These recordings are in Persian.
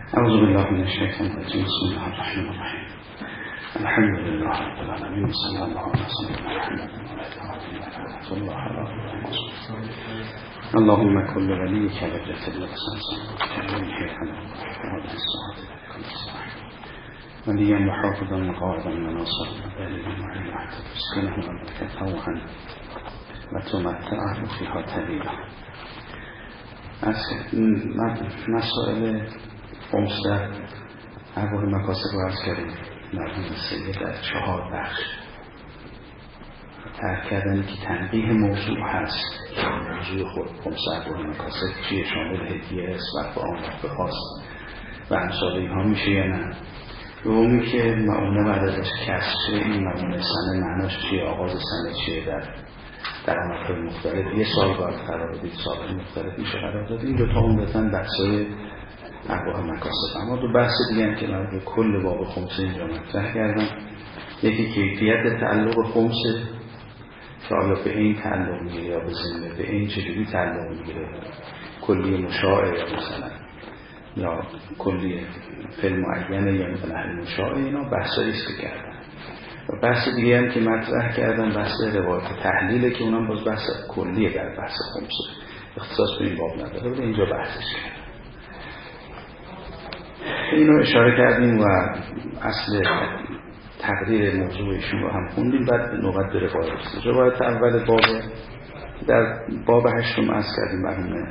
أعوذ بالله من الشيطان الرجيم. بسم الله الرحمن الرحيم. الحمد لله رب العالمين. صلى الله عليه وسلم على محمد وعلى الله عليه وسلم. اللهم كل وليك وجهة الإحسان كريم حيثنا وهذا الصلاة كل الصلاة وليا وحافظا وقائدا وناصرا وبالغا وعليا حتى تسكنه وملكته وهنا وتمتعه فيها طويلا. از مسائل خمس در ابواب مکاسب رو عرض کردیم. مرحوم سید در 4 بخش ترک کردن که تنبیه موضوع هست. موضوع خود خمس ابواب مکاسب چیه، شامل هدیه است، وقت آن وقت خواست و امثال اینها میشه یا نه. دومی که معونه بعد ازش کسر، این معونه سنه معناش چیه، آغاز سنه چیه، در اماکن مختلف 1 سال باید قرار دید، سالهای مختلف میشه قرار داد. این دوتا عمدتاً بحثای ابواب مکاسب. اما دو بحث دیگه هم که من کل باب خمسه اینجا مطرح کردم، یکی کیفیت تعلق خمسه که آیا به این تعلق میگیره یا به ذمه، به این چجوری تعلق میگیره، کلی مشاعه یا مثلا یا کلی فیلم معینه یا مثلا مشاعه، اینا بحثایی است که کردم. و بحث دیگه هم که مطرح کردم بحث روایت تحلیله که اونم باز بحث کلیه در بحث خمسه، اختصاص به این باب نداره، ولی اینجا بحثش کردم. اینو اشاره کردیم و اصل تقریر موضوعشون رو هم خوندیم. بعد نوبت به روایت است. روایت اول باب در باب 8 عرض کردیم مرحوم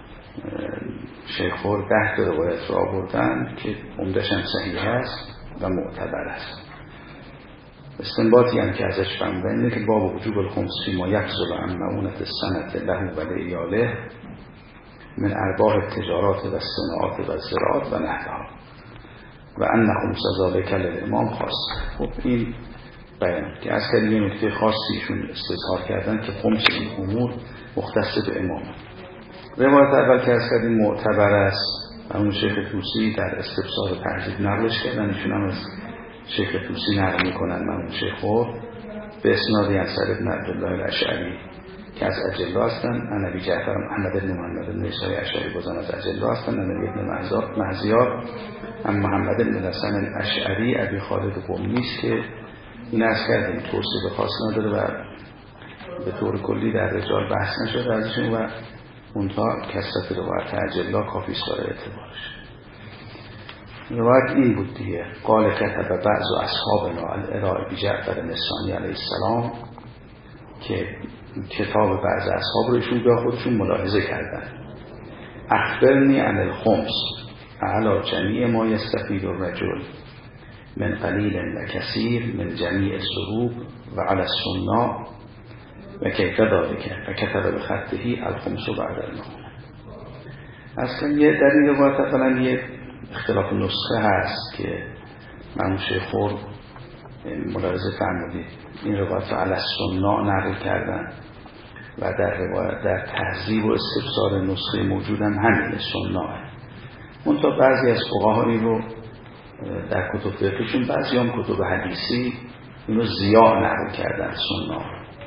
شیخ خور 10 تا روایت رو آوردن که عمدش هم صحیح است و معتبر است. استنباطی هم که ازش فهمیدن اینه که باب وجوب الخمس فیما یفضل عن معونة السنة له و لعیاله من ارباح التجارات و الصناعات و الزراعات و نحوها و ان خمس ذلک للامام خاص. خب این بیان که از کلی نکته خاصیشون استظهار کردن که خمس این امور مختص به امام. روایت اول که از کلی معتبر است و اون شیخ طوسی در استفسار تهذیب نقلش کردن، ایشون هم از شیخ طوسی نقل میکنن من شیخ خور به اسناد ینصر ابن عبدالله الاشعری که از اجلا هستن، نبی جعفر محمد بن محمد بن عیسی اشعری بازم از اجلا هستن، نبی ابن مهزیار هم محمد بن حسن الاشعری ابی خالد قمی است که این از کردیم توصیف خاص نداره و به طور کلی در رجال بحث نشده ازشون و منتها کثرت روایت اجلا کافی است برای اعتبارش. روایت این بود دیگه، قال کتب بعض اصحابنا الارائه بجعفر الثانی علیه السلام، که کتاب بعض اصحاب رو ایشون به خودشون ملاحظه کردن. اخبرنی عن الخمس علی جمیع ما یستفید الرجل من قلیل و کثیر من جمیع الضروب و علی الصناع و کیف ذلک و کتب بخطه الخمس بعد المعونه. اصلا در این روایت اولا یه اختلاف نسخه هست که من شیخ خور ملاحظه فرمودید این روایت علی الصناع نقل کردن و در تهذیب و استفسار نسخه موجود هم همین صناعه. منتها بعضی از فقهای رو در کتب فقهشون، بعضی هم کتب حدیثی اینو ضیاء نقل کردن صناع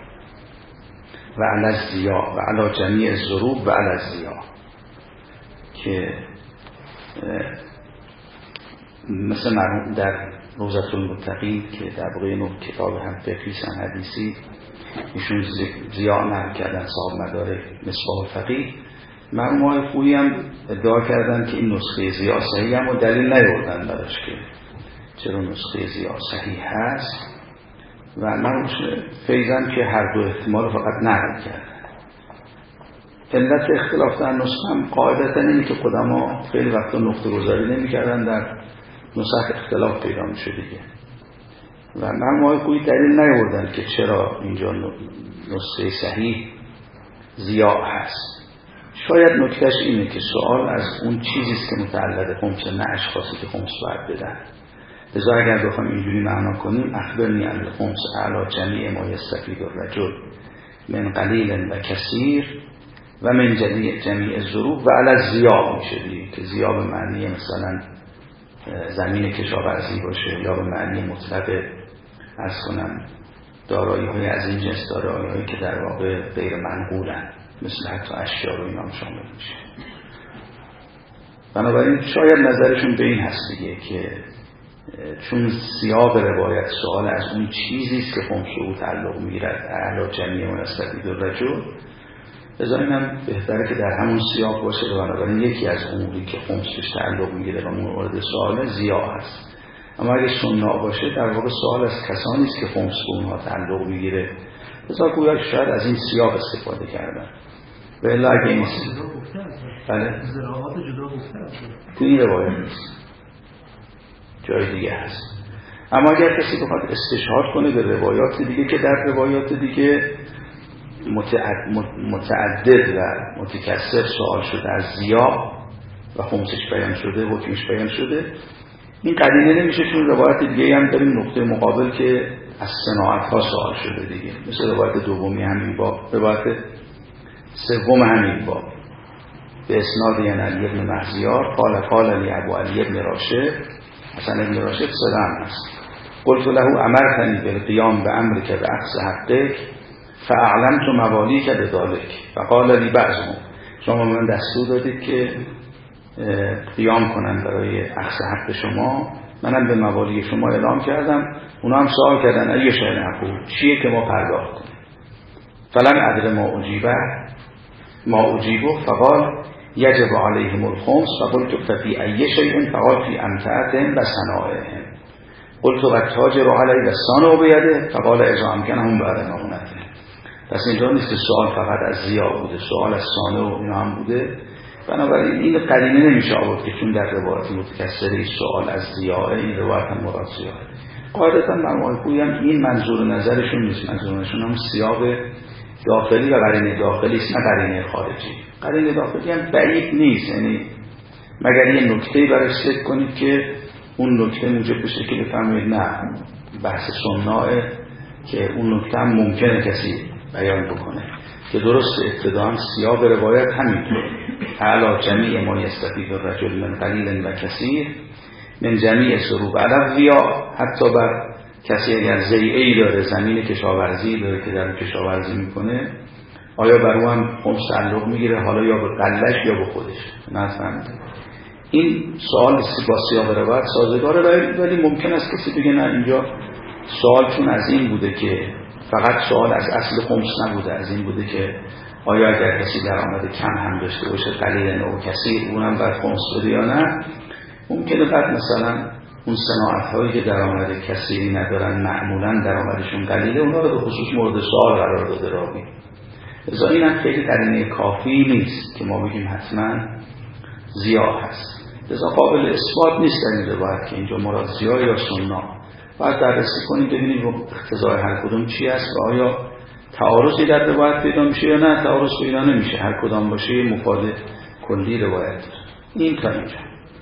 و علی الضیاء و علی جمیع الضروب و علی الضیاء، که مثل مرحوم در روضة المتقین که در واقع کتاب هم فقهی هم حدیثی ایشون ضیاء نقل کردن، صاحب مدارک مصباح الفقیه. مرحوم آقای خویی هم ادعا کردن که این نسخه ضیاء صحیح هم و دلیل نیاوردن براش که چرا نسخه ضیاء صحیح هست و مرحوم فیضان که هر دو احتمال فقط نقل کردن. علت اختلاف در نسخه هم قاعدتا اینه که قدما خیلی وقتا نقطه گذاری نمی‌کردن، در نسخ اختلاف پیدا میشه دیگه و مرحوم آقای خویی دلیل نیاوردن که چرا اینجا نسخه صحیح ضیاء هست. شاید نکتهش اینه که سوال از اون چیزیست که متعلق خمس، نه اشخاصی که خمس باید بدن. لذا اگر بخوایم اینجوری معنا کنیم اخبرنی عن الخمس علی جمیع ما یستفید الرجل من قلیل و کثیر و من جمیع الضروب و علی الضیاء میشه دیگه، که ضیاء به معنی مثلا زمین کشاورزی باشه یا به معنی مطلق عرض کنم دارایی های از این جنس، دارایی هایی که در واقع غیر منقولن مثل حتی اشیاء رو اینا شامل میشه. بنابراین شاید نظرشون به این هست دیگه که چون سیاق روایت سوال از اون چیزی است که خمس او تعلق میگیرد اعلی جمیع ما یستفید الرجل، لذا اینم بهتره که در همون سیاق باشه. بنابراین یکی از اموری که خمس بهش تعلق میگیره و مورد سوال ضیاع هست. اما اگه سننا باشه در واقع سوال از کسانی است که خمس به اونها تعلق میگیره، لذا گویا شاید از این سیاق استفاده کردن. و الا اگه این بله زراعات جدا گفته تو این روایت نیست، جای دیگه هست. اما اگر کسی بخواد استشهاد کنه به روایات دیگه که در روایات دیگه متعدد و متکثر سوال شده از ضیاع و خمسش بیان شده، حکمش بیان شده، این قرینه نمیشه، چون روایت دیگه هم داریم نقطه مقابل که از صناعت ها سوال شده دیگه، مثل روایت دومی همین باب، روایت سوم همین باب به اسناد یعنی علی ابن مهزیار قال لی ابو علی ابن راشد، حسن ابن راشد صدام هست، قلت له امرتنی بالقیام بامرک باخذ حقک فاعلمت موالیک بذلک فقال لی بعضهم، شما من دستور دادید که قیام کنن برای اخذ حق شما، منم به موالی شما اعلام کردم، اونا هم سوال کردن ای شأن حقوق چیه که ما پرداخت کنیم، فلم ادر ما اجیبه فقال یجب علیهم الخمس فقلت ففی ای شیء فقال فی امتعتهم و صنائعهم، قلت والتاجر علی و الصانع بیده فقال اذا امکنهم بعد مؤونتهم. پس اینجا نیست که سوال فقط از ضیاع بوده، سوال از صانع و اینا هم بوده. بنابراین این قرینه نمیشه آورد که چون در روایت متکثری سوال از ضیاع، این روایت هم مراد ضیاع. قاعدتا مرموهای خویی هم این منظور نظرشون نیست، منظورشون هم سیاق داخلی و قرینه داخلی است، نه قرینه خارجی. قرینه داخلی هم بعید نیست، یعنی مگر یه نکته‌ای براش ذکر کنید که اون نکته موجب بشه که بفهمید نه بحث سناه، که اون نکته هم ممکنه کسی بیان بکنه که درست ابتداء سیاق روایت همینطور اعلی جمیع ما یستفید الرجل من قلیل و کثیر من جمیع سروق علویا، حتی بر کسی اگر زیعی داره، زمین کشاورزی داره که در کشاورزی میکنه، آیا بر او هم خمس تعلق میگیره، حالا یا به قلش یا به خودش؟ مثلا این سوال با سیاق روایت سازگاره، ولی ممکن است کسی بگه نه اینجا سوال چون از این بوده که فقط سوال از اصل خمس نبوده، از این بوده که آیا اگر کسی درآمد کم هم داشته باشه قلیل و کثیر اونم باید خمس بده یا نه. ممکنه بعد مثلا اون صناعت هایی که درآمد کثیری ندارن معمولا درآمدشون قلیله، اونا رو به خصوص مورد سوال قرار داده راوی. لذا این هم خیلی قرینه کافی نیست که ما بگیم حتما ضیاع هست. لذا قابل اثبات نیست در این روایت که اینجا مراد ضیاع یا سننا. باید بررسی کنید ببینید اقتضای هر کدوم چی است و آیا تعارضی در روایت پیدا میشه یا نه تعارض پیدا نمیشه، هر کدام باشه مفاد کلی روایت داره. این تا اینجا.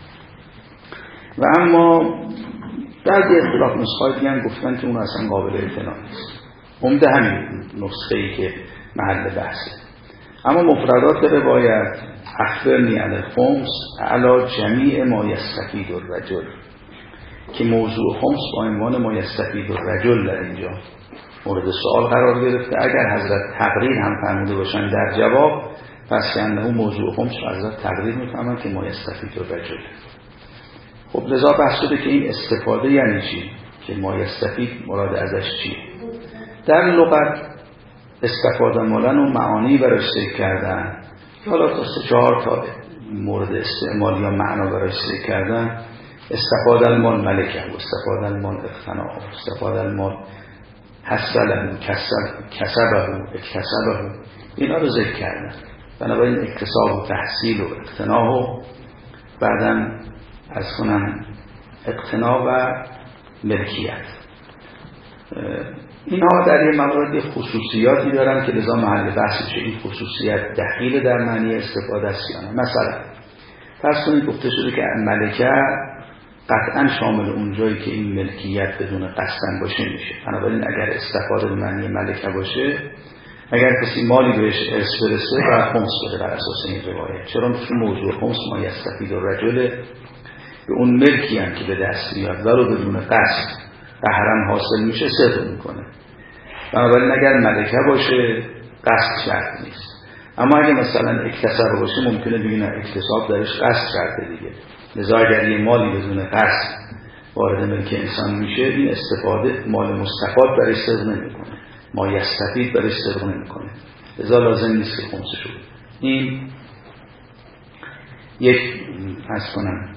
و اما بعضی اختلاف نسخه‌های دیگه هم گفتن که اون اصلا قابل اعتنا نیست، عمده همین نسخه‌ای که محل بحثه. اما مفردات روایت اخبرنی عن الخمس علی جمیع ما یستفید الرجل، که موضوع خمس با عنوان ما یستفید الرجل در اینجا مورد سوال قرار گرفته. اگر حضرت تقریر هم فرموده باشن در جواب، پس یعنی اون موضوع خمس رو حضرت تقریر میفهمن که ما یستفید الرجل. خب لذا بحث شده که این استفاده یعنی چی، که ما یستفید مراد ازش چیه. در لغت استفاده مالن و معانی براش ذکر کردن، حالا تا 3-4 تا مورد استعمال یا معنا براش ذکر کردن. استفاده المال ملکه، استفاده المال اقتناع، استفاده المال حسله، کسبه، اکتسبه، اینا رو ذکر کردن. بنابراین اکتساب و تحصیل و اقتناع و بعدم از کنم اقتناع و ملکیت، اینها در یه موارد خصوصیاتی دارن که لذا محل بحث میشه این خصوصیت دخیل در معنی استفاده است یا نه. مثلا فرض کنید گفته شده که ملکه قطعا شامل اونجایی که این ملکیت بدون قصدن باشه میشه. بنابراین اگر استفاده به معنی ملکه باشه، اگر کسی مالی بهش ارث برسه باید خمس بده بر اساس این روایت. چرا؟ چون موضوع خمس ما یستفید الرجل، به اون ملکی هم که به دست میاد ولو بدون قصد قهرم حاصل میشه صدق میکنه. بنابراین اگر ملکه باشه قصد شرط نیست. اما اگه مثلا اکتساب باشه ممکنه بگن اکتساب درش قصد کرده دیگه. لذا اگر یه مالی بدون قصد وارد ملک انسان میشه، این استفاده مال مستفاد برش صدق نمیکنه، ما یستفید برش صدق نمیکنه، لذا لازم نیست که خمسه شد. این یک از کنم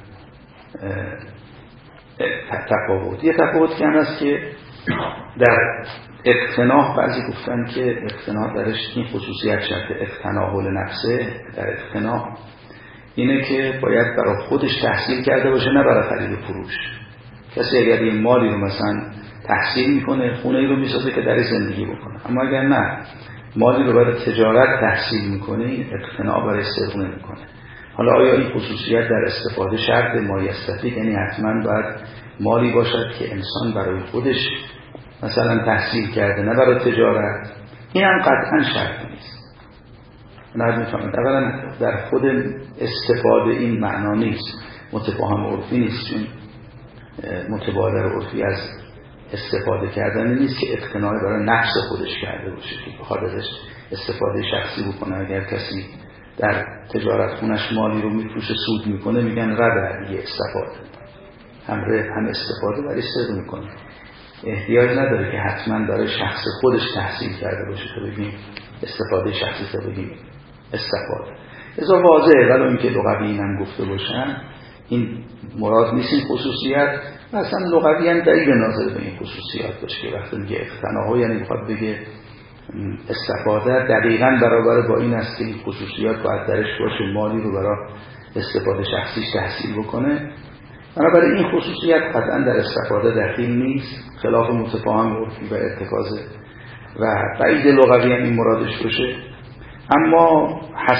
تفاوت. یه تفاوت که هم هست که در اقتناع، بعضی گفتن که اقتناع درش این خصوصیت شرط اقتناع لنفسه، در اقتناع اینه که باید برای خودش تحصیل کرده باشه، نه برای خرید و فروش. کسی اگر یه مالی رو مثلا تحصیل میکنه، خونه ای رو میسازه که درش زندگی بکنه، اما اگر نه مالی رو برای تجارت تحصیل میکنه، این اقتناع برای صدق نمیکنه. حالا آیا این خصوصیت در استفاده شرط ما یستفید، یعنی حتما باید مالی باشد که انسان برای خودش مثلا تحصیل کرده، نه برای تجارت؟ این هم قطعا شرط نیست. نه میفهمید. اولا در خود استفاده این معنا نیست، متفاهم عرفی نیست، چون متبادر عرفی از استفاده کردن نیست که اقتناع برای نفس خودش کرده باشه که بخواد ازش استفاده شخصی بکنه. اگر کسی در تجارت خونش مالی رو میفروشه سود میکنه، میگن ربح دیگه، استفاده، هم استفاده برای صدق میکنه. احتیاج نداره که حتما برای شخص خودش تحصیل کرده باشه تا بگیم استفاده شخصی، تا بگیم استفاده. ازا واضحه، ولی اینکه لغوی اینم گفته باشن این مراد نیست این خصوصیت. مثلا لغوی هم دلیل ناظر به این خصوصیات باشه که وقتی میگه اقتناع، یعنی میخواد بگه استفاده دقیقاً برابر با این است که این خصوصیات باید درش باشه، مالی رو برای استفاده شخصیش تحصیل بکنه. بنابراین این خصوصیت قطعاً در استفاده دخیل نیست، خلاف متفاهم عرفی و ارتکاز و بعید لغوی هم این مرادش باشه. اما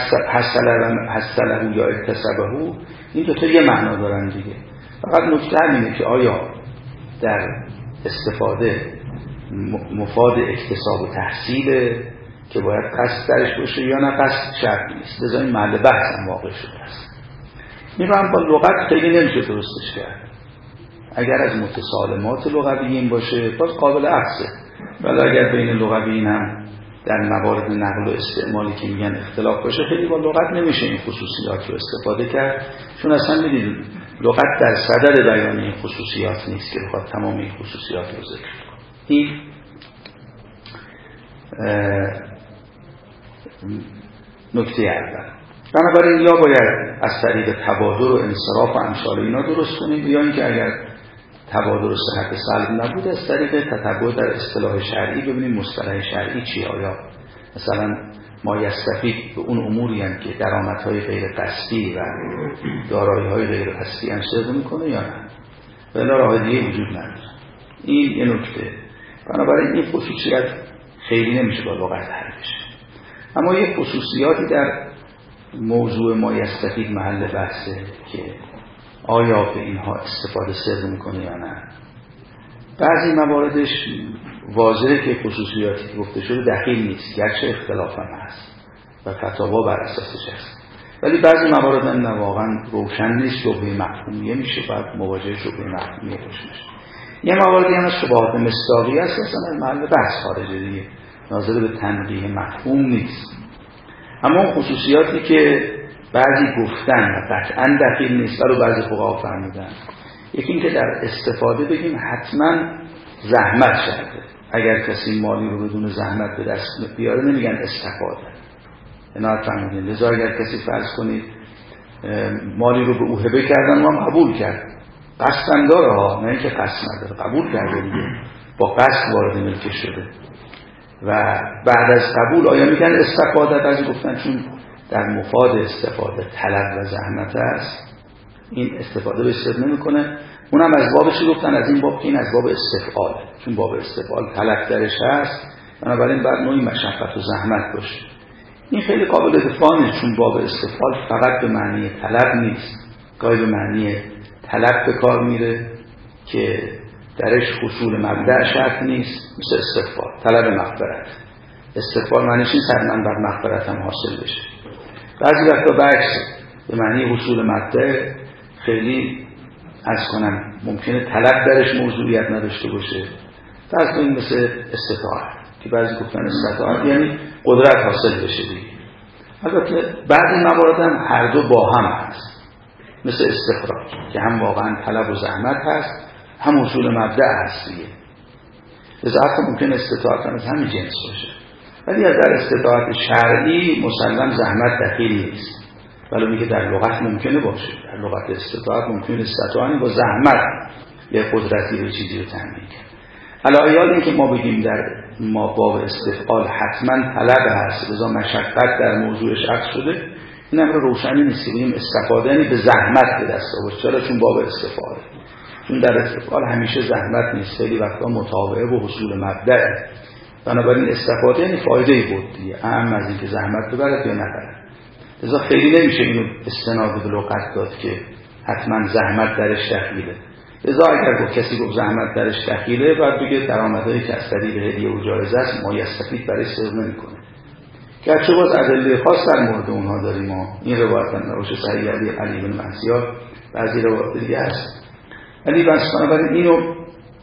حصله یا اکتسبه، این دو تا یه معنا دارن دیگه. فقط نکته اینه که آیا در استفاده مفاد اکتساب و تحصیل که باید قصد درش باشه یا نه قصد شرط نیست. لذا این محل بحث هم واقع شده است. این رو هم با لغت خیلی نمیشه درستش کرد. اگر از متسالمات لغویین باشه باز قابل عکسه، ولی اگر بین لغویین هم در موارد نقل و استعمالی که میگن اختلاف باشه، خیلی با لغت نمیشه این خصوصیات رو استفاده کرد، چون اصلا میدید لغت در صدد بیان این خصوصیات نیست که بخواد تمام این خصوصیات رو ذکر کنه. این نکته اول. بنابراین یا باید از طریق تبادر و انصراف و امثال اینا درست کنیم، یا اینکه اگر تبادر و صحت سلب نبود از طریق تتبع در اصطلاح شرعی ببینیم مصطلح شرعی چیه. آیا مثلا ما یستفید به اون اموری هم که درآمدهای غیر قصدی و دارایی‌های غیر قصدی هم صدق میکنه یا نه، ولی راه دیگه وجود نداره. این یه نکته. بنابراین این خصوصیت خیلی نمیشه با لغت حل بشه. اما یه خصوصیاتی در موضوع ما یستفید محل بحثه که آیا به اینها استفاده صدق میکنه یا نه. بعضی مواردش واضحه که خصوصیاتی که گفته شده دخیل نیست، گرچه اختلاف هم هست و فتاوا بر اساسش هست، ولی بعضی موارد هم واقعا روشن نیست، شبهه مفهومیه میشه، باید مواجه شبهه مفهومیه باشه. یه مواردی هم از شبهات مصداقی هست که اصلا محل بحث خارجه دیگه، ناظر به تنقیح مفهوم نیست. اما خصوصیاتی که بعضی گفتن و قطعا دخیل نیست ولی بعضی فقها فهمیدن، یکی این که در استفاده بگیم حتما زحمت شده. اگر کسی مالی رو بدون زحمت به دست بیاره نمیگن استفاده. اینا فهمیدین. لذا اگر کسی فرض کنید مالی رو به او هبه کردن و هم قبول کرد، قصدم داره ها، نه اینکه قصد نداره، قبول کرده دیگه، با قصد وارد ملکش شده و بعد از قبول آیا میگن استفاده؟ بعضی گفتن چون در مفاد استفاده طلب و زحمت است، این استفاده به صدق نمیکنه. اونم از بابش گفتن، از این باب که این از باب استفعال، چون باب استفعال طلب درش هست، بنابراین بعد نوعی مشقت و زحمت باشه. این خیلی قابل دفاع نیست، چون باب استفعال فقط به معنی طلب نیست، گاهی به معنی طلب به کار میره که درش حصول مبدأ شرط نیست، مثل استغفار، طلب مغفرت. استغفار معنیش این سرمن بر مغفرت هم حاصل بشه. بعضی وقتا برعکس، به معنی حصول مبدأ خیلی از کنم ممکنه طلب درش موضوعیت نداشته باشه. فرض کنیم مثل استطاعت که بعضی گفتن استطاعت یعنی قدرت حاصل بشه دیگه. البته بعضی موارد هم هر دو با هم هست، مثل استخراج که هم واقعا طلب و زحمت هست، هم اصول مبدأ هست دیگه. لذا حتی ممکن استطاعت هم از همین جنس باشه، ولی در استطاعت شرعی مسلم زحمت دخیل نیست، ولی میگه در لغت ممکنه باشه. در لغت استطاعت ممکنه استطاعت با زحمت یه قدرتی به چیزی رو تامین کرد. علاوه این که ما بگیم در ما باب استفعال حتما طلب هست، لذا مشقت در موضوعش عکس شده، این امر روشنی نیست. بگیم استفاده یعنی به زحمت به دست آورد. چرا؟ چون باب استفعال، چون در استفعال همیشه زحمت نیست، خیلی وقتا متابعه و حصول مبدأ. بنابراین استفاده یعنی فایده بود دیگه، اهم از اینکه زحمت ببرد یا نبرد. لذا خیلی نمیشه اینو استناد به لغت داد که حتما زحمت درش دخیله. لذا اگر کسی گفت زحمت درش دخیله، باید بگه درآمدهایی که از طریق هدیه و جایزه است ما یستفید برای صرف نمیکنه. گرچه باز ادله خاص در مورد اونها داریم. ما این روایت نروش صحیح علی بن مسیار بعضی روایت دیگه هست، ولی بنابراین اینو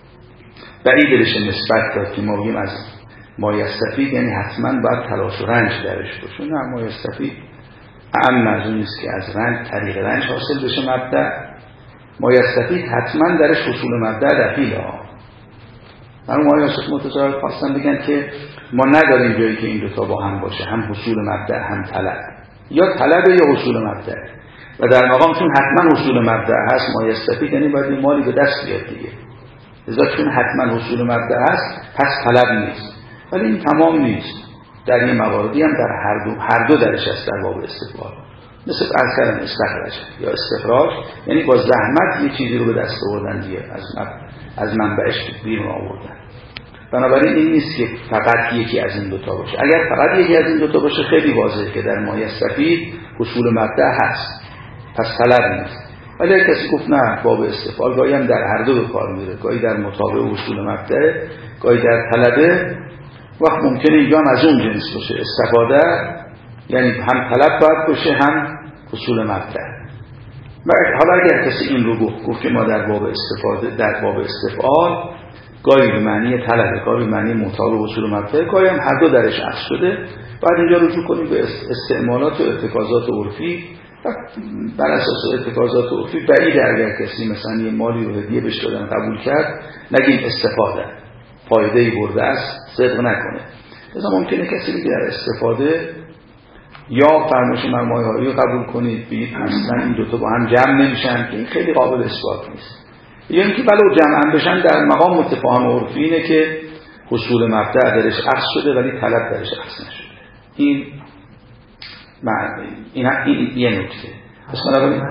بعید بشه نسبت داد که ما بگیم از ما یستفید یعنی حتما باید تلاش و رنج درش باشه. نه، ما یستفید اعم از اون نیست که از رنج طریق رنج حاصل بشه مبدأ. ما یستفید حتما درش حصول مبدأ دخیله ها. من ما یستفید متجاوز خواستم بگن که ما نداریم جایی که این دوتا با هم باشه، هم حصول مبدأ هم طلب، یا طلب یا حصول مبدأ. و در مقام چون حتما حصول مبدأ هست ما یستفید یعنی باید این مالی به دست بیاد دیگه. لذا چون حتما حصول مبدأ هست پس طلب نیست، ولی این تمام نیست. در این مواردی هم در هر دو درش هست در باب استفعال. مثل اصلا استخراج یا استخراج یعنی با زحمت یه چیزی رو به دست آوردن دیگه، از منبعش بیرون آوردن. بنابراین این نیست که فقط یکی از این دوتا باشه. اگر فقط یکی از این دوتا باشه خیلی واضحه که در ما یستفید حصول مبدأ هست، پس طلب نیست. ولی اگر کسی گفت نه، باب استفعال گاهی هم در هر دو به کار میره، گاهی در مطابق حصول مبدأ، گاهی در طلبه، وقت ممکنه اینجا هم از اون جنس باشه. استفاده یعنی هم طلب باید باشه هم حصول مبدأ. حالا اگر کسی این رو گفت که ما در باب استفاده در باب استفعال گاهی به معنی طلب، گاهی به معنی مطابق حصول مبدأ، گاهی هم هر دو درش عکس شده، بعد اینجا رجوع کنیم به استعمالات و ارتکازات عرفی. بر اساس ارتکازات عرفی بعیده اگر کسی مثلا یه مالی رو هدیه بهش دادن قبول کرد نگیم استفاده، فایده‌ای برده است، صدق نکنه. لذا ممکنه کسی بگه در استفاده یا فرمایش مرمایه‌هایی رو قبول کنید، بگید اصلا این دوتا با هم جمع نمیشن، که این خیلی قابل اثبات نیست. یا اینکه ولو جمع بشن در مقام متفاهم عرفی اینه که حصول مبدأ درش عکس شده ولی طلب درش عکس نشده. این یه نکته. پس بنابراین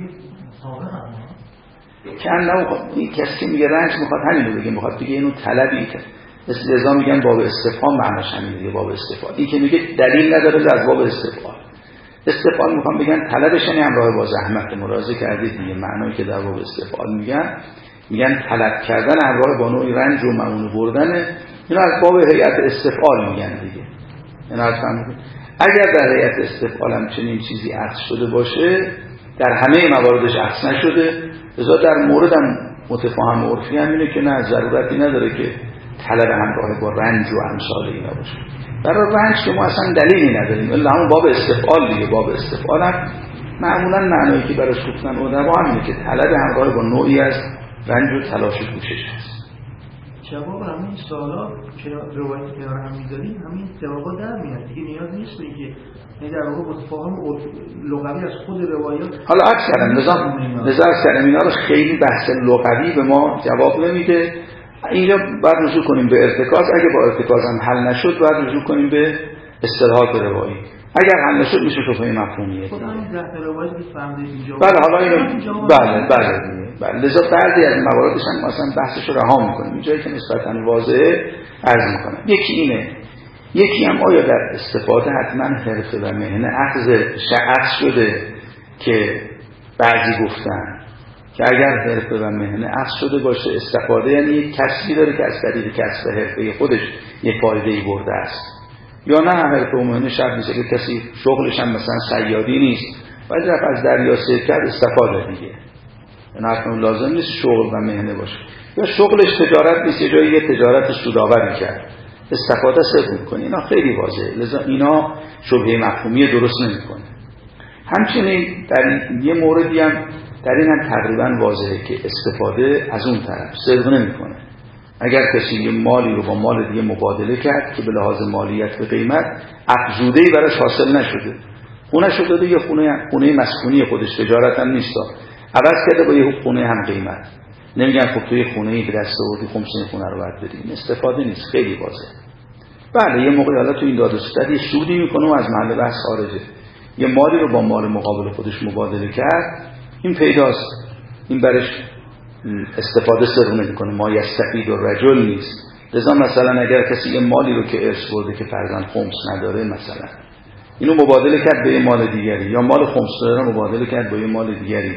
این کسی که میگه رنج میخواد همین رو بگه، میخواد بگه اینو طلبی لذا میگن باب استفهام معناش همین دیگه، باب استفعال. این که میگه دلیل نداره از باب استفعال. استفعال میخوام بگن طلبش یعنی همراه با زحمت. ملاحظه کردید دیگه معنایی که در باب استفعال میگن طلب کردن همراه با نوعی رنج و معونه بردن. اینا از باب هیئت استفعال میگن دیگه. اینا اگر در هیئت استفعال هم چنین چیزی عکس شده باشه، در همه مواردش عکس نشده، لذا در موردم متفاهم عرفی هم اینه که نه، ضرورتی نداره که طلب همراه با رنج و امثال اینا باشه. برای رنج که ما اصلا دلیلی نداریم، الا همون باب استفعال دیگه. باب استفعال هم معمولا معنایی که براش گفتن ادبا همینه که طلب همراه با نوعی از رنج و تلاش و کوشش هست. جواب همین سوالا که روایت کنار هم می‌ذاریم همین جوابا در میاد دیگه. نیاز نیست که در واقع متفاهم لغوی از خود روایات. حالا لذا اکثر اینا رو خیلی بحث لغوی به ما جواب نمیده. اینجا باید رجوع کنیم به ارتکاز. اگه با ارتکاز هم حل نشد باید رجوع کنیم به اصطلاحات روایی. اگر حل نشد میشه شبهه مفهومیه. بله حالا اینو بله لذا بعضی از مواردش هم مثلا بحثش رو رها میکنیم. اینجایی که نسبتاً واضحه عرض میکنم. یکی اینه، یکی هم آیا در استفاده حتما حرفه و مهنه عکس شده که بعضی گفتن که اگر حرفه و مهنه عکس شده باشه استفاده یعنی یک کسبی داره که از طریق کسب حرفه خودش یک فایده‌ای برده است، یا نه حرفه و مهنه شرط نیست که کسی شغلش هم مثلا صیادی نیست باید رفت از دریا سیر کرد استفاده دیگه. یعنی اصلا لازم نیست شغل و مهنه باشه، یا شغلش تجارت نیست یه جایی یه تجارت سودآوری کرد استفاده صرف میکنه. اینا خیلی واضحه، لذا اینا شبهه مفهومی درست نمیکنه. همچنین در یه موردی هم در این هم تقریبا واضحه که استفاده از اون طرف صرف نمیکنه. اگر کسی یه مالی رو با مال دیگه مبادله کرد که به لحاظ مالیت به قیمت افزوده‌ای براش حاصل نشده، خونه شده دیگه خونه مسکونی خودش، تجارت هم نیست، عوض کرده با یه خونه هم قیمت، نمیگن خب توی خونه‌ای به دست آوردی خمسین خونه رو باید بدی. این استفاده نیست، خیلی واضحه. بله یه موقعی حالا تو این داد و ستد یه سودی میکنه و از محل بحث خارجه، یه مالی رو با مال مقابل خودش مبادله کرد، این پیداست، این برش استفاده صرف نمیکنه، ما یستفید الرجل نیست. لذا مثلا اگر کسی یه مالی رو که ارث برده که فرزند خمس نداره، مثلا اینو مبادله کرد به یه مال دیگری، یا مال خمس داره مبادله کرد با یه مال دیگری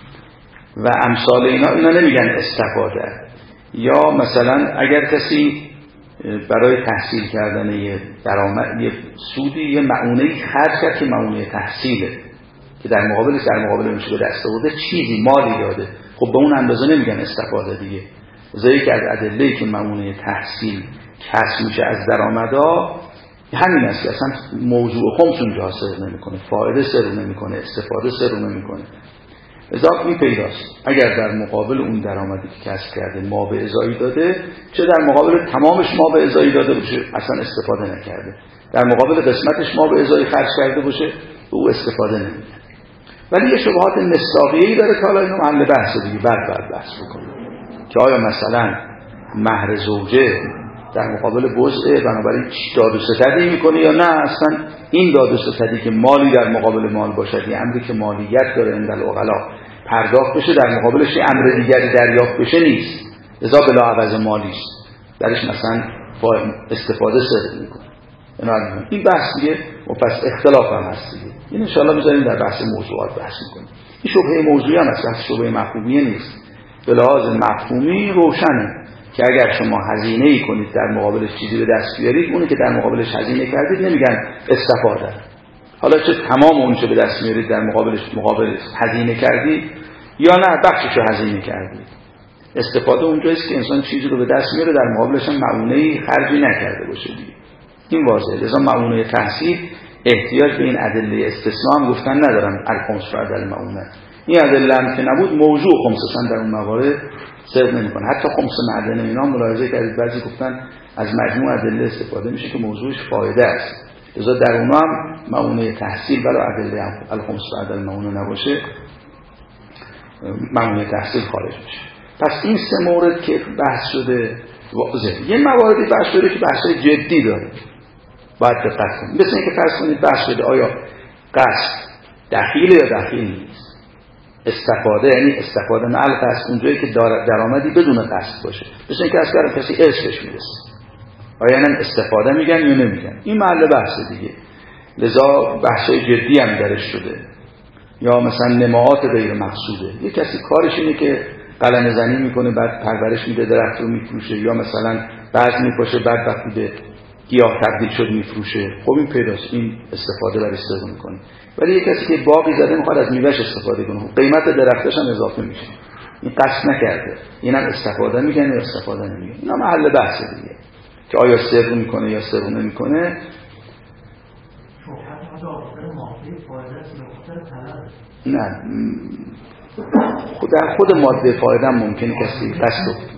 و امثال اینا نمیگن استفاده. یا مثلا اگر کسی برای تحصیل کردن یه درآمد، یه سودی، یه معونه‌ای خرج کرد که معونه تحصیله، که در مقابل میشه به دست آورده چیزی، مالی داده، خب به اون اندازه نمیگن استفاده دیگه. زایی که از ادله‌ای که معونه تحصیل کسب میشه از درآمدا همین است که اصلا موضوع خمس اونجا صرف نمیکنه، فایده صرف نمیکنه، استفاده صرف نمیکنه. اضافه این پیداست اگر در مقابل اون درآمدی که کسب کرده ما به ازایی داده، چه در مقابل تمامش ما به ازایی داده باشه اصلا استفاده نکرده، در مقابل قسمتش ما به ازایی خرج کرده باشه او استفاده نمیکنه. ولی یه شبهات مصداقیه‌ای داره که حالا اینو محل بحث دیگه بعد بحث بکنیم که آیا مثلا مهر زوجه در مقابل بزعه بنابراین داد و ستدی میکنه یا نه اصلا این داد و ستدی که مالی در مقابل مال باشد، یه امری که مالیت داره عند العقلا پرداخت بشه، در مقابلش یه امر دیگری دریافت بشه نیست، لذا بلا عوض مالی است، درش مثلا با استفاده صرف میکنه. این بحث دیگه و پس اختلاف هم هست دیگه، این انشاءالله بذاریم در بحث موضوعات بحث میکنیم. این شبهه موضوعی هم هست، شبهه مفهومی نیست، به لحاظ مفهومی روشنه که اگر شما هزینه‌ای کنید در مقابلش چیزی به دست بیارید، اونی که در مقابلش هزینه کردید نمیگن استفاده. حالا چه تمام اون چه به دست میارید در مقابلش هزینه کردید یا نه بخششو هزینه کردید، استفاده اونجاییست که انسان چیزی رو به دست میاره در مقابلش هم معونه‌ای خرجی نکرده باشه دیگه. این واضحه. لذا معونه تحصیل احتیاج به این ادله استثناء هم گفتن ندارن، الخمس بعد المعونه. این ادله هم که نبود موضوع خمسشان در اون موارد صرف نمیکنه. حتی خمس معدن اینا ملاحظه کردید بعضی گفتن از مجموع ادله استفاده میشه که موضوعش فایده است، لذا در اونها هم معونه تحصیل ولی ادله الخمس بعد المعونه نباشه معونه تحصیل خارج میشه. پس این سه مورد که بحث شده واضحه. یه مواردی بحث شده که بحث جدی داره باید دقت کنید. مثل اینکه فرض کنید بحث شده آیا قصد دخیل یا دخیل نیست. استفاده یعنی استفاده مع القصد اونجایی که درآمدی بدون قصد باشه. مثل اینکه از کسی ارثش میرسه، آیا اینم استفاده میگن یا نمیگن، این محل بحث دیگه. لذا بحث جدی هم درش شده. یا مثلا نماعات غیر مقصوده، یه کسی کارش اینه که قلم زنی میکنه بعد پرورش میده درخت رو میفروشه، یا مثلا بعض میپاشه بعد وقتی به گیاه تبدیل شد میفروشه، خب این پیداست، این استفاده برای استفاده میکنه. ولی یه کسی که باقی زده میخواد از میوهش استفاده کنه، قیمت درختش هم اضافه میشه، این قصد نکرده، اینم استفاده میگن یا استفاده نمیگن. اینا محل بحث دیگه که آیا سر میکنه یا سر نمیکنه. نه در خود ماده فایده هم ممکنه کسی قصد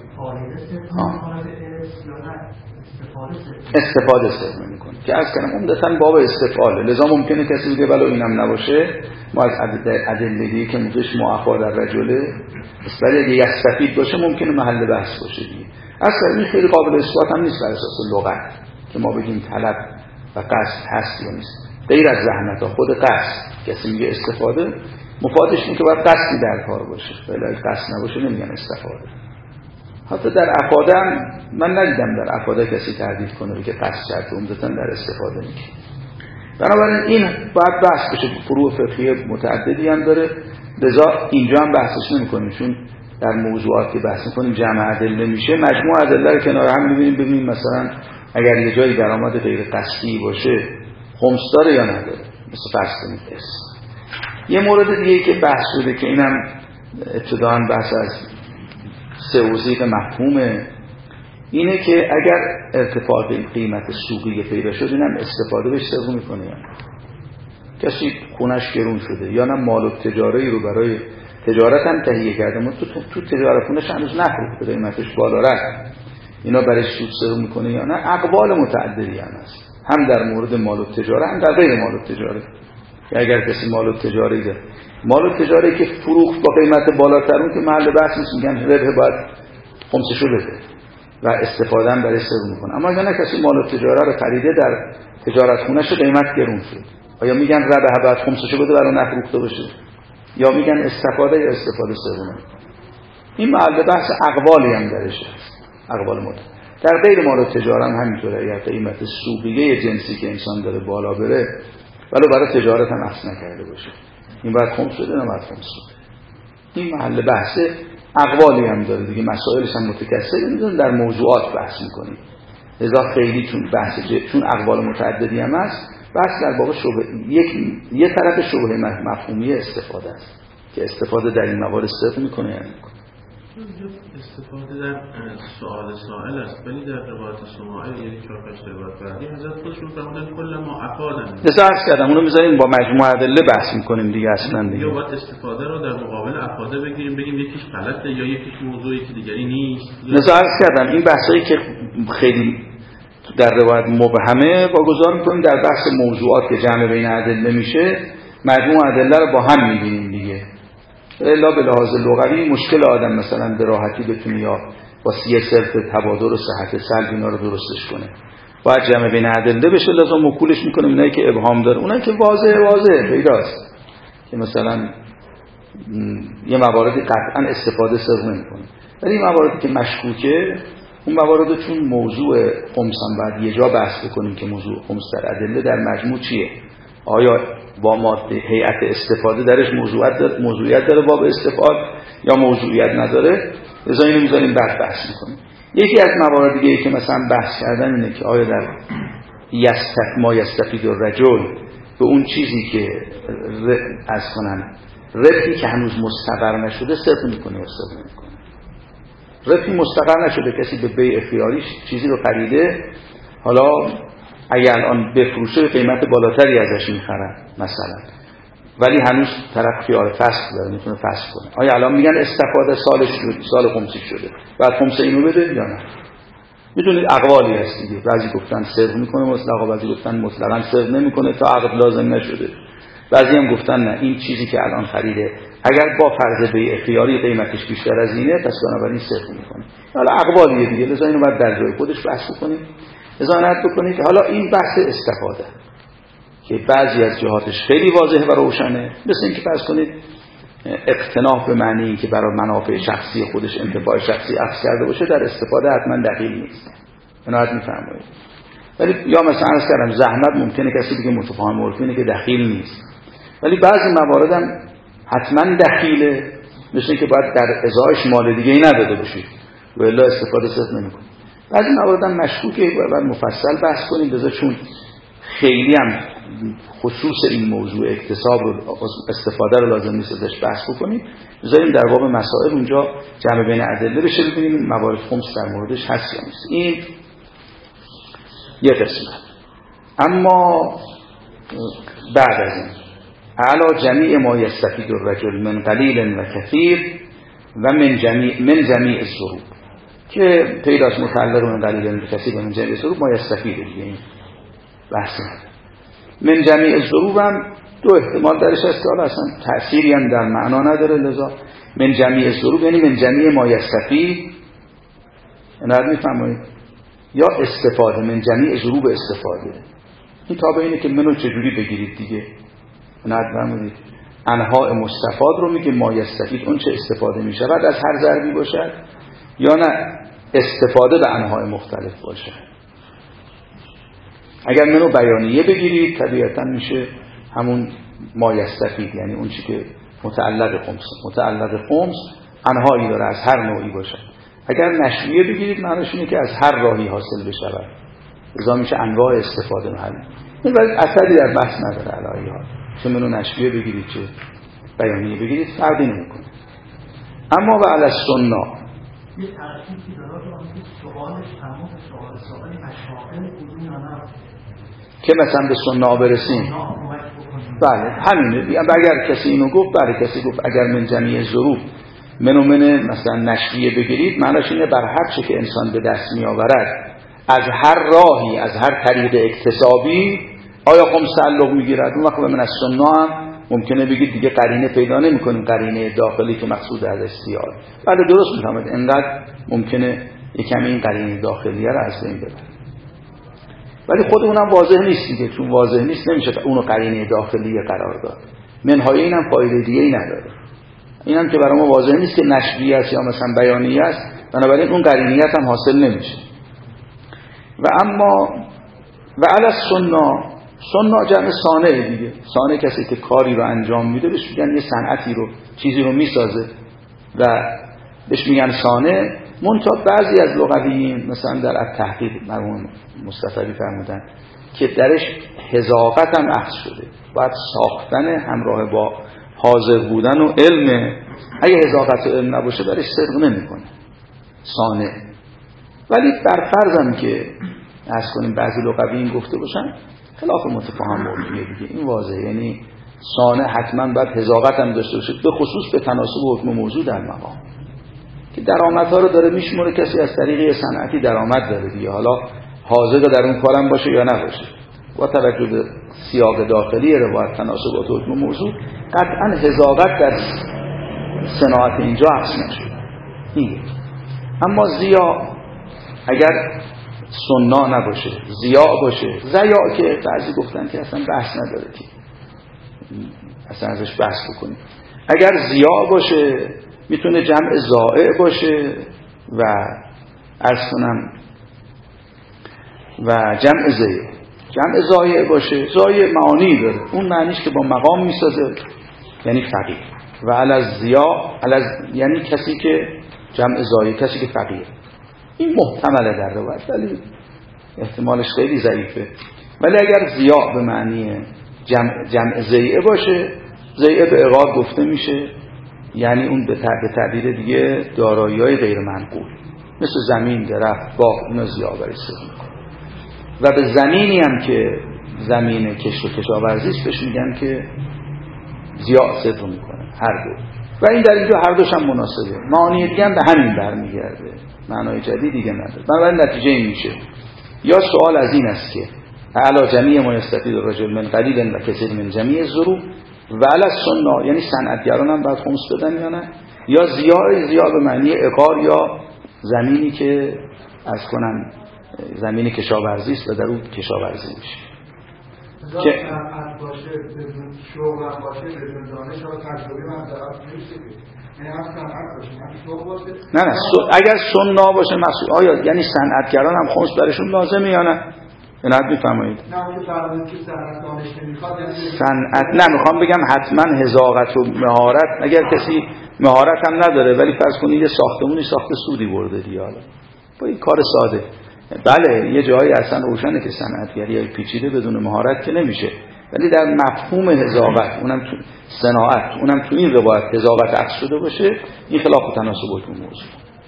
استفاده سر نمیکنه که از کنم عمدتاً باب استفاده، لذا ممکنه کسی بگه ولو اینم نباشه ما از ادله‌ای که موضوعش معفا در رجله ولی اگه یستفید باشه ممکنه محل بحث باشه دیگه. اصلا این خیلی قابل اثبات هم نیست بر اساس لغت که ما بگیم طلب و قصد هست یا نیست، غیر از زحمت ها خود قصد. کسی میگه استفاده مفادش اینه که باید قصدی در کار باشه، ولی اگه قصد نباشه نمیگن استفاده. حتی در افاده هم من ندیدم در افاده کسی تردید کنه بگه قصد شرط، عمدتاً در استفاده میگه. بنابراین این باید بحث بشه، فروع فقهی متعددی هم داره، لذا اینجا هم بحثش نمی‌کنیم چون در موضوعات که بحث می‌کنیم جمع ادله میشه، مجموع ادله رو کنار هم ببینیم مثلا اگر یه جایی درآمد غیر قصدی باشه خمس داره یا نداره، مثل فرض کنید است. یه مورد دیگه که بحث شده که اینم ابتداً بحث از توضیح مفهومه، اینه که اگر ارتفاع به قیمت سوقی پیدا شد اینم استفاده بهش سرقه میکنه. یا کسی خونش گرون شده یا نه مال و تجاری رو برای تجارت هم تهیه کرده ما تو تجارت خونش هنوز نفروخته قیمتش بالا رفت، اینا برای سود سرقه میکنه یا نه. اقوال متعددی هم هست، هم در مورد مال و تجاره هم در غیر مال و تجاره. اگر کسی مال و تجاری ده، مال و تجاری که فروخت با قیمت بالاتر اون که محل بحث نیست، میگن ربح باید خمسشو بده و استفاده هم برای سرقه میکنه. اما اگر کسی مال و تجاره رو خریده در تجارت خونه‌ش قیمت گرون شد، آیا میگن ربح باید خمسشو بده برای نفروخته باشه، یا میگن استفاده یا استفاده سرقه؟ این محل بحث اقوالی هم درش هست، اقوال متعدد. در غیر مال و تجاره هم همینطوره. اگر قیمت سوقیه جنسی که انسان داره بالا بره ولو برای تجارت هم اصل نکرده باشه، این باید خمس شده نه باید خمس شده. این محل بحث اقوالی هم داره دیگه، مسائلش هم متکثره، میذارن در موضوعات بحث میکنیم. لذا خیلی چون اقوال متعددی هم هست، بحث در واقع یه طرف شبهه مفهومی استفاده است که استفاده در این موارد صرف میکنه یا نمیکنه. استفاده در سوال سائل است، ولی در روایت سماعی یعنی 4-5 روایت بعدی حضرت خودشون فرمودن کل ما افادن. لذا عرض کردم اونو میذاریم با مجموعه ادله بحث میکنیم دیگه اصلا دیگه. یا باید استفاده رو در مقابل افاده بگیریم، بگیم یکیش غلطه یا یکیش موضوعی که دیگری نیست. لذا عرض کردم این بحثایی که خیلی در روایت مبهمه واگذار میکنیم در بحث موضوعات که جمع بین ادله میشه، مجموعه ادله رو با هم میبینیم دیگه. الا به لحاظ لغوی مشکل آدم مثلا به راحتی بتونه یا با سیه صرف تبادر و صحت سلب اینا رو درستش کنه، باید جمع بین ادله بشه. لازم مکولش میکنیم اینایی که ابهام داره، اونایی که واضحه پیداست که مثلا یه مواردی قطعا استفاده سر نمیکنه، ولی این مواردی که مشکوکه، اون موارد چون موضوع خمس هم باید یه جا بحث بکنیم که موضوع خمس در ادله در مجموع چیه، آیا با ماده هیئت استفاده درش موضوعیت داره باب استفاده یا موضوعیت نداره. لذا اینو میذاریم بعد بحث میکنیم. یکی از موارد دیگه که مثلا بحث کردن اینه که آیا در ما یستفید الرجل به اون چیزی که از کنن ربحی که هنوز مستقر نشده صرف میکنه یا صرف نمیکنه. ربحی مستقر نشده، کسی به بیع خیاری چیزی رو خریده، حالا اگر الان بفروشه قیمت بالاتری ازش میخرن مثلا، ولی هنوز طرف خیار فسخ داره میتونه فسخ کنه. آیا الان میگن استفاده سال خمسی شده بعد خمس اینو بده یا نه؟ میدونید اقوالی هست دیگه، بعضی گفتن صرف میکنه مطلقا، بعضی گفتن مطلقا صرف نمیکنه تا عقد لازم نشده، بعضی هم گفتن نه این چیزی که الان خریده اگر با فرض بیع خیاری قیمتش بیشتر از اینه پس بنابراین صرف میکنه. حالا اقوالیه دیگه، لذا اینو باید در جای خودش بحث کنیم. ازانت بکنید که حالا این بحث استفاده که بعضی از جهاتش خیلی واضحه و روشنه، مثل این که فرض کنید اقتناع به معنی این که برای منافع شخصی خودش انتفاع شخصی اخذ کرده باشه در استفاده حتما دقیق نیست، عنایت می‌فرمایید. ولی یا مثلا عرض کردم زحمت ممکنه کسی بگه متفاهم عرفینه که دخیل نیست، ولی بعضی موارد هم حتما دخیله، مثل که باید در ازایش مال دیگه ای نداده باشید و الا استفاده صرف نمی‌کنه. بعضی موارد هم مشکوکه و باید مفصل بحث کنیم، لذا چون خیلی هم خصوص این موضوع اکتساب رو استفاده رو لازم نیست ازش بحث بکنیم، بذاریم در باب مسائل اونجا جمع بین ادله بشه، ببینیم موارد خمس در موردش هست یا نیست. این یه قسمت. اما بعد از این علی جمیع ما یستفید الرجل من قلیل و کثیر و من جمیع الظروف که پیداست متعلق من قلیل و کثیر و من جمیع الظروف ما یستفید دیگه، این بحث من جمیع الظروف هم دو احتمال درش هست که حالا اصلا تأثیری هم در معنا نداره. لذا من جمیع الظروف یعنی من جمیع ما یستفید، اینو میفهمید، یا استفاده من جمیع ظروف استفاده. این تابع اینه که منو چجوری بگیرید دیگه، نمی‌فهمید. انواع مستفاد رو میگه ما یستفید اون چه استفاده میشود از هر ضربی باشد، یا نه استفاده به انواع مختلف باشد. اگر منو بیانیه بگیرید طبیعتا میشه همون ما یستفید، یعنی اون چی که متعلق خمس انواعی داره از هر نوعی باشد. اگر نشویه بگیرید معنیش اینه که از هر راهی حاصل بشود، لذا میشه انواع استفاده محل. این ولی اثری در بحث نداره علایه ها، چه منو نشویه بگیرید چه بیانیه بگیرید فرقی نمیکنه. اما و علی السنه یه ترتیبی داره که آنکه سوالش تمام سوال سوال مشاغل کدوم یا نه که مثلا به سنة برسیم. بله همینه. اگر کسی اینو گفت، بله کسی گفت اگر من جمیع ظروف من مثلا نشریه بگیرید، معناش اینه بر هر چه که انسان به دست می آورد از هر راهی، از هر طریق اکتسابی آیا خمس تعلق میگیرد. اون وقت من از سنة هم ممکنه بگید دیگه قرینه پیدا نمی‌کنیم، قرینه داخلی که مقصود از استیار. بله درست می‌فهمید، انقدر ممکنه یکم این قرینه داخلیه رو از بین ببره، ولی خود اونم واضح نیست دیگه. چون واضح نیست نمیشه اونو قرینه داخلیه قرار داد. منهای اینم فایده دیگه ای نداره. اینم که برای ما واضح نیست که نشریه است یا مثلا بیانیه است، بنابراین اون قرینیت هم حاصل نمیشه. و اما و علی السنة، سنة جمع صانع دیگه. صانع کسی که کاری رو انجام میده، بهش میگن یه صنعتی رو، چیزی رو میسازه و بهش میگن صانع. منتها بعضی از لغویین مثلا در التحقیق مرحوم مصطفی فرمودن که درش حذاقت هم اخذ شده، باید ساختن همراه با حاضر بودن و علم. اگه حذاقت و علم نباشه درش صدق نمیکنه صانع. ولی بر فرضم که از کنیم بعضی لغویین گفته باشن خلاف متفاهم موضوعیه دیگه، این واضحه. یعنی صانع حتما باید حذاقت هم داشته باشه، به خصوص به تناسب حکم موضوع در مقام که درآمدها رو داره میشموره. کسی از طریق صنعتی درآمد داره دیگه، حالا حاضر در اون کارم باشه یا نباشه، با توجه به سیاق داخلی روایت تناسبات حکم موضوع قطعا حذاقت در صناعت اینجا عکس نشده. این اما زیا اگر سنة نباشه، زیا باشه، زیا که بعضی گفتن که اصلا بحث نداره که اصلا ازش بحث بکنیم. اگر زیا باشه میتونه جمع زائع باشه و عرض کنم و جمع زیع. جمع زائع باشه، زائع معانی داره، اون معنیش که با مقام میسازه یعنی فقیر. و علی زیا یعنی کسی که جمع زائع، کسی که فقیر. این محتمله در روایت ولی احتمالش خیلی ضعیفه. ولی اگر زیا به معنی جمع زیعه باشه، زیعه به اعراب گفته میشه یعنی اون به تعبیر دیگه دارایی‌های غیر منقول مثل زمین، درخت، باغ، اینا زیا برسه. و به زمینی هم که زمین کشت و کشاورزی است بهش میگن که زیا صدق میکنه هر دو. و این در اینجا هر دوش هم مناسبه. معانی دیگه هم به همین برمیگرده، معنای جدید دیگه نداره. بنابراین نتیجه این میشه یا سوال از این است که علی جمیع ما یستفید الرجل من قلیل و کثیر من جمیع الظروف و علی السنة یعنی صنعتگران هم باید خمس بدن یا نه، یا زیا به معنی عقار یا زمینی که از کنن زمین کشاورزی است و در اون کشاورزی میشه. که صنعت باشه بدون شغل باشه بدون دانش ها تجربه منظرات نمیشه که یعنی هم صنعت باشه هم شغل باشه. نه اگر سنة باشه مسئول آیا یعنی صنعتگران هم خمس برشون لازمه یا نه؟ اینات میفرمایید. نه که فرمودید که صنعت دانش نمیخواد یعنی صنعت نه میخوام بگم حتما حذاقت و مهارت. اگر کسی مهارت هم نداره ولی فرض کنید یه ساختمونی ساخته سودی برده دیگه، حالا با این کار ساده، بله یه جایی اصلا روشنه که صنعتگری پیچیده بدون مهارت که نمیشه، ولی در مفهوم حذاقت اونم تو صناعت اونم تو این روایت حذاقت عکس شده باشه، این خلاف تناسب حکم موضوع.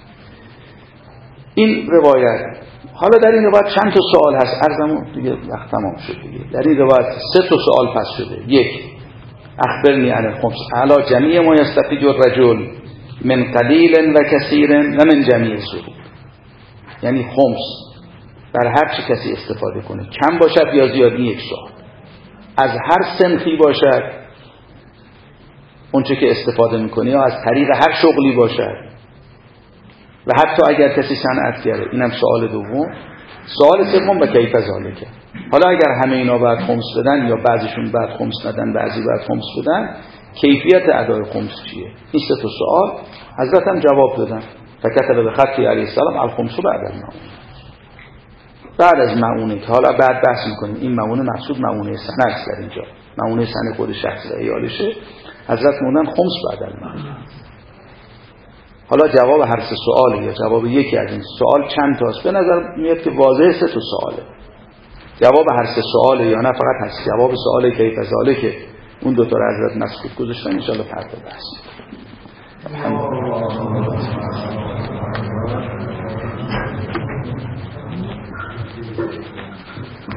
این روایت حالا در این روایت چند تا سوال هست، عرضمون دیگه وقت تمام شد دیگه. در این روایت 3 تا سوال پس شده. یک، اخبرنی عن الخمس علی جمیع ما یستفید الرجل من قلیل و کثیر و من جمیع الظروف، یعنی خمس بر هر چی کسی استفاده کنه، کم باشد یا زیاد. یک سوال از هر سنخی باشد اونچه که استفاده میکنه، یا از طریق هر شغلی باشد، و حتی اگر کسی صنعتگره. اینم سوال دوم. سوال سوم به کیف ذالک، حالا اگر همه اینا باید خمس بدن یا بعضیشون باید خمس ندن بعضی باید خمس بدن، کیفیت ادای خمس چیه؟ این 3 تا سوال حضرت هم جواب دادن. فکتب به خطی علیه السلام الخمس بعد المعونه، بعد از معونه که حالا بعد بحث میکنیم این معونه مقصود معونه سنه است در اینجا، معونه سنه خود شخص و ایالشه. حضرت موندن خمس بعد المعونه. حالا جواب هر 3 سواله یا جواب یکی از این سوال چند تاست؟ به نظر میاد که واضح 3 تا سواله. جواب هر 3 سواله یا نه فقط هست جواب سوال کیف ذالک که اون 2 تا رو حضرت مسکوت گذاشتن. ان شاء الله فردا بحث.